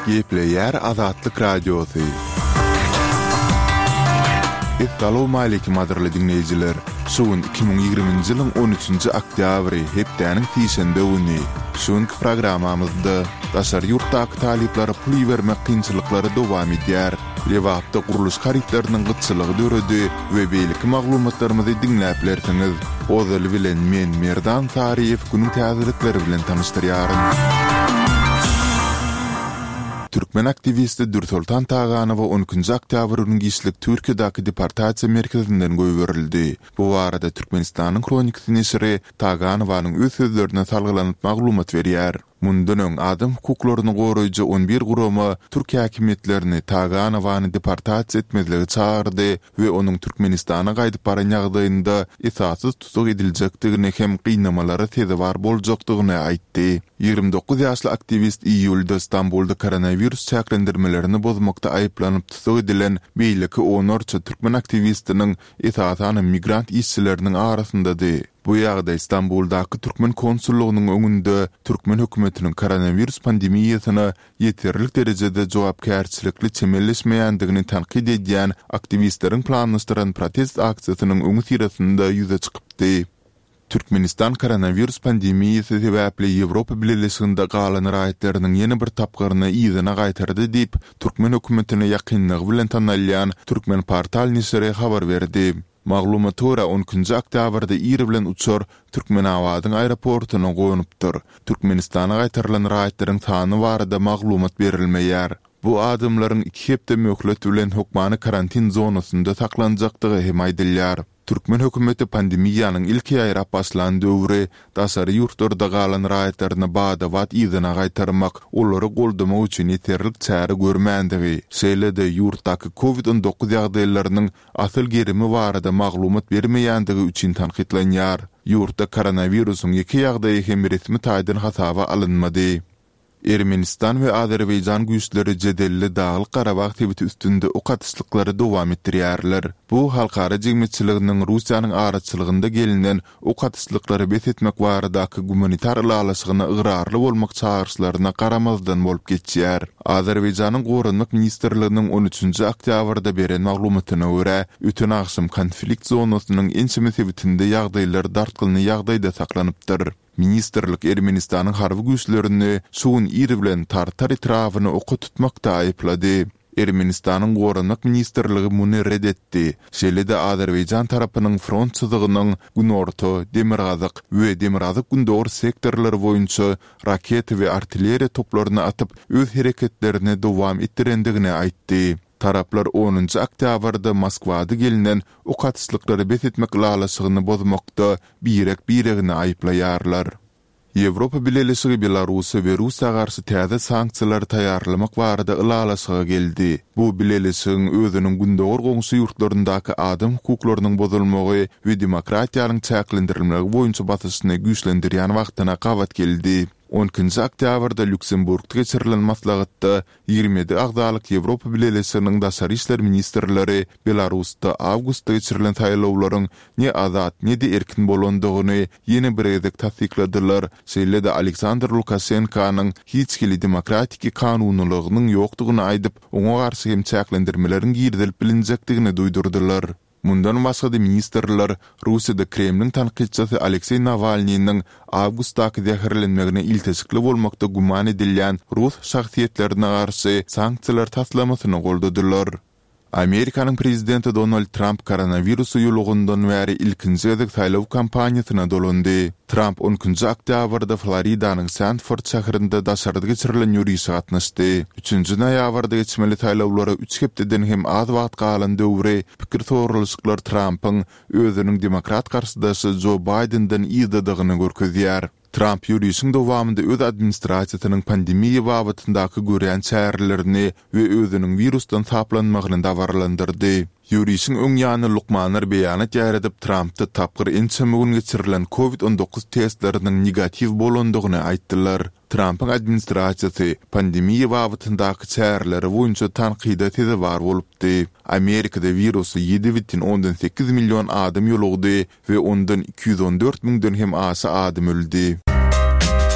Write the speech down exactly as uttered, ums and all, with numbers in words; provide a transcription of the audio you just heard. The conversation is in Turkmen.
Gepleyer Azatlyk Radiosu. Assalamu alaykum adyrly dinleyijiler. Şuň iki bin ýigrimiji ýylyň on üçünji oktýabry hepdeniň tiýşende güni. Şuňky programamyzda daşary ýurtdaky talyplary puly bermek kynçylyklary dowam edýär. Lewapda guruluş haritlarynyň gyçylygy döredi we beýleki maglumatlarymyzy dinläp bilersiňiz. Ozaly bilen men Merdan Tariýew günüň täzelikleri bilen tanıştyrýaryn. Türkmen aktivisti Dursultan Tağanow on üçünji oktýabryň gişlik Türkiýedaky deportasiýa merkezinden göýberildi. Bu barada Türkmenistanyň kronikasy nesiri Tağanowyň öz sözlerine salgylanyp maglumat berýär. Mundan öň adam hukuklaryny goraýjy on bir gurama Türkiýe häkimetlerini Tağanowyny deportasiýa etmezligi çağırdy we onuň Türkmenistana gaýdyp baran ýagdaýynda esassız tutuk ediljekdigini hem gynamalara tezi bar boljakdygyny aýtdy. ýygrimi dokuz ýaşly aktivist iýulda Istanbulda koronavirus çäklendirmelerini bozmakda aýyplanyp tutuk edilen beýleki onarça türkmen aktivistiniň esasan migrant işçileriniň arasyndadyr. Bu ýagda Istanbuldaky Türkmen konsullugynyň öňünde Türkmen hökümetiniň koronavirus pandemiýasyna ýeterlik derejede jogapkärçilikli çemelleşmeýändigini tanqid edýän aktivistleriň planlaşdyran protest aksiýasynyň öňü sirasynda ýüze çykypdy. Türkmenistan koronavirus pandemiýasy sebäpli Ýewropa Birleşiginde galan raýatlarynyň ýeni bir tapgaryny ýyzyna gaýtardy diýip Türkmen hökümetine ýakynlygy bilen tanalýan Türkmen portal nesiri habar berdi. Maglumatora on üçünji oktýabrda ýeri bilen uçar Türkmenawadyň aeroportuna goýunypdyr. Türkmenistana gaýtarylan raýatlaryň sany barada maglumat berilmeýär. Bu adamlaryň iki hepde möhlet bilen hukmany karantin zonasynda saklanjakdygy hem aýdylýar. Türkmen hökümeti pandemiýanyň ilk ýaýrap başlan döwri daşary ýurtlarda galan raýatlaryny bada wat ýyzyna gaýtarmak, olary goldamak üçin ýeterlik çäre görmänligi, şeýle-de ýurtdaky covid on dokuz ýagdaýlarynyň asyl gerimi barada maglumat bermeýändigi üçin tanqidlenýär. Ýurtda koronawirusyň iki ýagdaýy hem resmi taýdan hasaba alynmady. Ermenistan we Azerbaýjan güýçleri jedelli Dağlyk Qarabağ tebiti üstünde okatyşlyklary dowam etdirýärler. Bu halkara jemgyýetçiliginiň Russiýanyň araççylygynda gelinen okatyşlyklary bethetmek baradaky gumanitar alasygyna ýgrarly bolmak çağırşlaryna garamazdan bolup geçýär. Azerbaýjanyň Gorunluk ministrliginiň on üçünji oktýabrda beren maglumatyna görä, öten agşam konflikt zonasynyň ençimi tebitinde ýagdaýlar dartgyny ýagdaýda saklanypdyr. Ministerlik Ermenistanyň harby güýçlerini suwun ýeri bilen tartar etrawyny oka tutmakda aýyplady. Ermenistanyň Gorunluk ministrligi muny reddetdi. Şeýle-de Azerbaýjan tarapynyň front çyzygynyň Günorta, Demirgazyk we Demirgazyk gündor sektorlary boýunça raket we artilleriýa toplaryny atyp öz hereketlerini dowam etdirendigini aýtdy. Taraplar onunji oktýabrda Moskwada gelinen okatyşlyklary bethetmek lalasygyny bozmakda birek biregini aýplaýarlar. Ýewropa Birleşigi Belarusiýa we Russiýa garşy täze sanksiýalar taýýarlamak barada ylalasyga geldi. Bu Birleşigiň özüniň gündogor goňşy ýurtlaryndaky adam hukuklarynyň bozulmagy we demokratiýanyň çäklendirilmegi boýunça batyşyny güýçlendirýän wagtyna gawat geldi. on üçünji oktýabrda Lüksemburgda geçirilen maslahatda ýygrimi yedi agzalyk Ýewropa Birleşiginiň daşary işler ministrleri Belarusda awgustda geçirilen taýlawlaryň ne azat ne de erkin bolandygyny ýene bir edek tasdikladylar. Şeýle-de Aleksandr Lukashenkanyň hiç kili demokratik kanunlygynyň ýokdugyny aýdyp, oňa garşy hem çäklendirmeleriň girdilip bilinjekdigini duýdurdylar. Mundan başga ministrler Russiýada Kremlin tanqidçisi Aleksey Navalnyň awgustdaky zäherlenmegine iltisikli bolmakda guman edilýän Rus şahsiýetlerine garşy sanksiýalar taslamasyny goldadylar. Amerikanyň prezidenti Donald Trump koronavirus ýylygundan bäri ilkinji gezek saýlaw kampaniýasyna dolandy. Trump on üçünji oktýabrda Floridanyň Sanford şäherinde daşardy geçirilen ýürüýüşe gatnaşdy. üçünji noýabrda geçmeli saýlawlara üç hepdeden hem az wagt galan döwri pikir soruluşyklar Trumpyň özüniň demokrat garşydaşy Joe Biden'den ýyzydygyny görkezýär. Trump ýürüýüşiň dowamında öz administrasiýasynyň pandemiýa wagtyndaky görýän çärelerini we özüniň virusdan taplanmagyny dawarlandyrdy. Ýürüýüşiň öň ýany Lukmanlar beýanat ýaradip Trump'da tapgyr ençemegin geçirilen covid on dokuz testleriniň negativ bolandygyny aýtdylar. Trump'yň administrasiýasy pandemiýa wagtyndaky çäreleri boýunça tanqida tezi bar bolupdy. Amerikada virusy ýedi butun ondan sekiz million adam ýolugdy we ondan iki yüz on dört miňden hem asy adam öldü.